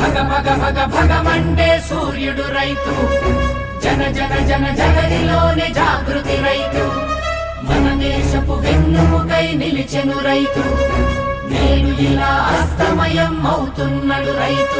భగ భగ భగ భగమండే సూర్యుడు రైతు, జన జన జన జగదిలోనే జాగృతి రైతు, మన దేశపు వెన్నుముకై నిలిచెను రైతు, నేడు ఇలా అస్తమయం అవుతున్నడు రైతు.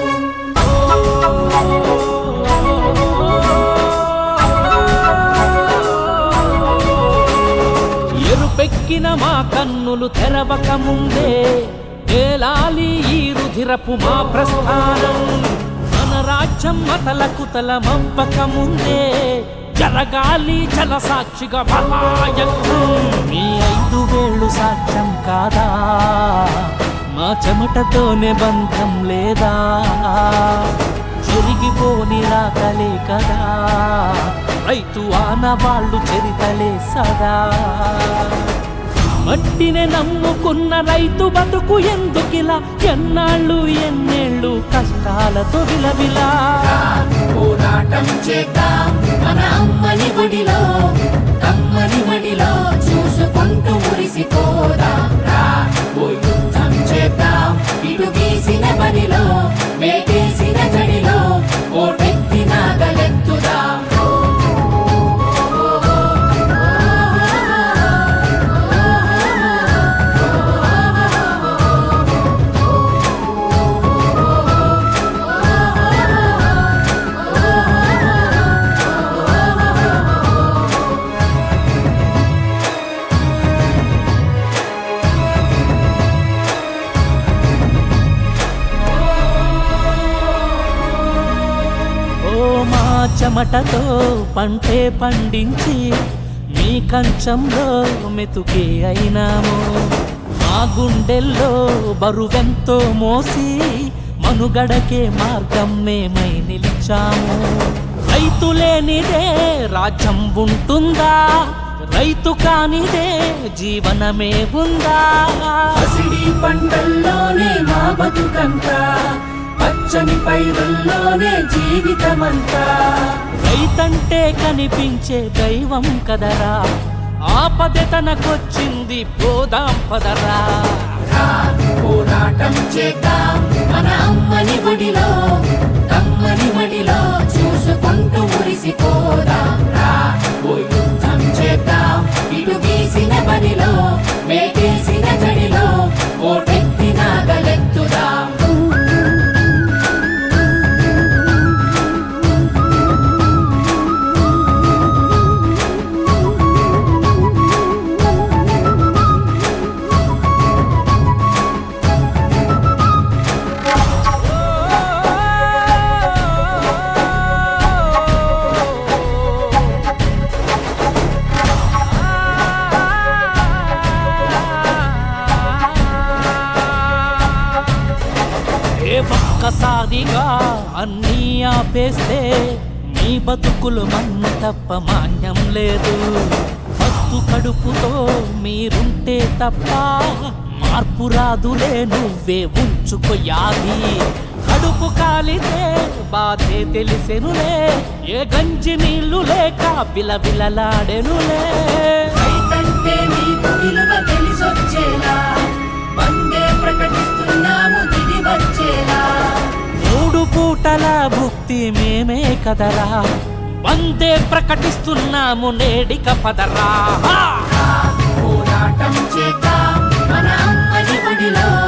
ఎరుపెక్కిన మా కన్నులు తెరవక ముందే తేలాలి ఈ రుధిరపు మా ప్రస్థానం, మన రాజ్యం మతలకు తలమవ్వక ముందే జరగాలి జల సాక్షిగా మహాయజ్ఞం. మీ 5 వేళ్ళు సాక్ష్యం కాదా, మా చెమటతోనే బంధం లేదా, చెరిగిపోని రాకలే కదా, రైతు ఆనవాళ్ళు చరితలే సదా. మట్టినే నమ్ముకున్న రైతు బతుకు ఎందుకిలా, ఎన్నాళ్ళు ఎన్నేళ్ళు కష్టాలతో విలవిలా. పోరాటం చేద్దాం మన అమ్మని ఒడిలో, కమ్మని మడిలో చూసుకుంటూ మురిసిపోదాం. ఓ యుద్ధం చేద్దాం ఇటు గీసిన బడిలో, వేటేసిన జడిలో ఓటెత్తి నాగలెత్తుదాం. చెమటతో పంటే పండించి మీ కంచంలో మెతుకే అయినాము, మా గుండెల్లో బరువెంతో మోసి మనుగడకే మార్గం మేమై నిలిచాము. రైతు లేనిదే రాజ్యం ఉంటుందా, రైతు కానిదే జీవనమే ఉందా. పసిడి పంటల్లోనే మా బతుకంతా, పచ్చని పైరుల్లోనే జీవితమంతా. రైతంటే కనిపించే దైవం కదరా, ఆపద తనకొచ్చింది పోదాం పదరా. పోరాటం చేద్దాం మన అమ్మని ఒడిలో, కమ్మని మడిలో చూసుకుంటూ మురిసిపోదాం. ఓ యుద్ధం చేద్దాం ఇటు గీసిన బడిలో, వేటేసిన జడిలో ఓటెత్తి నాగలెత్తుదాం. ఒక్కసారిగా అన్నీ ఆపేస్తే మీ బతుకులు మన్ను తప్ప మాన్యం లేదు. మత్తు కడుపుతో మీరుంటే తప్ప మార్పు రాదులే, నువ్వే ఉంచుకోయాలి. కడుపు కాలితే బాధే తెలిసెనులే, ఏ గంజి నీళ్లు లేక బిలబిలలాడెనులే. రైతంటే నీకు విలువ తెలిసొచ్చేలా, వందే ప్రకటిస్తున్నాము దిగి వచ్చేలా. 3 పూటల భుక్తి మేమే కదరా, వందే ప్రకటిస్తున్నాము నేడిక పదరా. పోరాటం చేద్దాం మన అమ్మని ఒడిలో,